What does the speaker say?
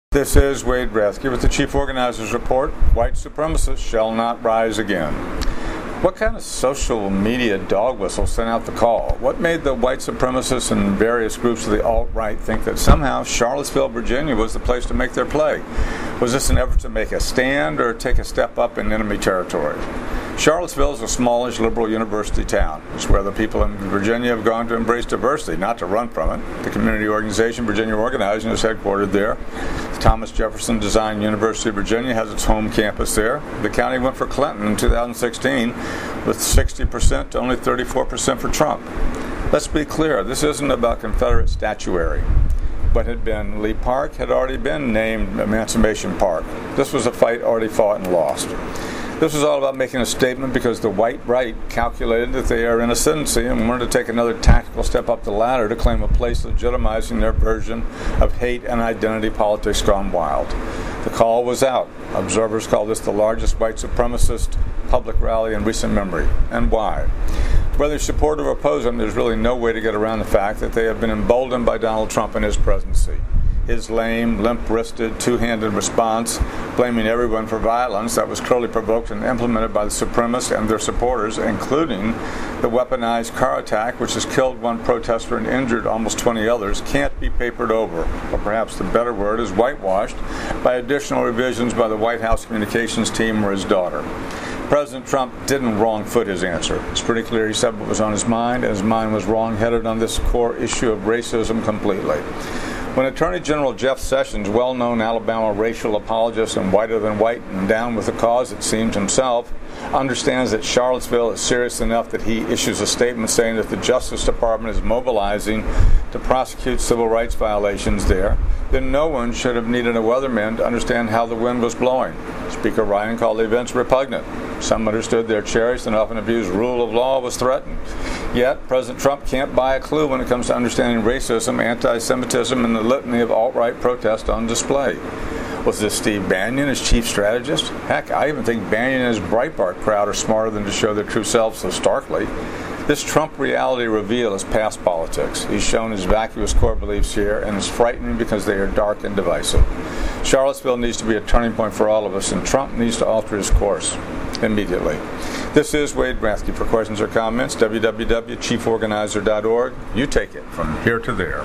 This is Wade Rathke with the Chief Organizers Report. White supremacists shall not rise again. What kind of social media dog whistle sent out the call? What made the white supremacists and various groups of the alt-right think that somehow Charlottesville, Virginia was the place to make their play? Was this an effort to make a stand or take a step up in enemy territory? Charlottesville is a smallish liberal university town. It's where the people in Virginia have gone to embrace diversity, not to run from it. The community organization Virginia Organizing is headquartered there. The Thomas Jefferson Design University of Virginia has its home campus there. The county went for Clinton in 2016 with 60% to only 34% for Trump. Let's be clear, this isn't about Confederate statuary. What had been Lee Park had already been named Emancipation Park. This was a fight already fought and lost. This was all about making a statement because the white right calculated that they are in ascendancy and wanted to take another tactical step up the ladder to claim a place legitimizing their version of hate and identity politics gone wild. The call was out. Observers call this the largest white supremacist public rally in recent memory. And why? Whether you support or oppose them, there's really no way to get around the fact that they have been emboldened by Donald Trump and his presidency. His lame, limp-wristed, two-handed response, blaming everyone for violence that was clearly provoked and implemented by the supremacists and their supporters, including the weaponized car attack, which has killed one protester and injured almost 20 others, can't be papered over, or perhaps the better word is whitewashed, by additional revisions by the White House communications team or his daughter. President Trump didn't wrong-foot his answer. It's pretty clear he said what was on his mind, and his mind was wrong-headed on this core issue of racism completely. When Attorney General Jeff Sessions, well-known Alabama racial apologist and whiter than white and down with the cause, it seems himself, understands that Charlottesville is serious enough that he issues a statement saying that the Justice Department is mobilizing to prosecute civil rights violations there, then no one should have needed a weatherman to understand how the wind was blowing. Speaker Ryan called the events repugnant. Some understood their cherished and often abused rule of law was threatened. Yet, President Trump can't buy a clue when it comes to understanding racism, anti-Semitism, and the litany of alt-right protest on display. Was this Steve Bannon as chief strategist? Heck, I even think Bannon and his Breitbart crowd are smarter than to show their true selves so starkly. This Trump reality reveal is past politics. He's shown his vacuous core beliefs here, and it's frightening because they are dark and divisive. Charlottesville needs to be a turning point for all of us, and Trump needs to alter his course immediately. This is Wade Rathke. For questions or comments, www.chieforganizer.org. You take it from here to there.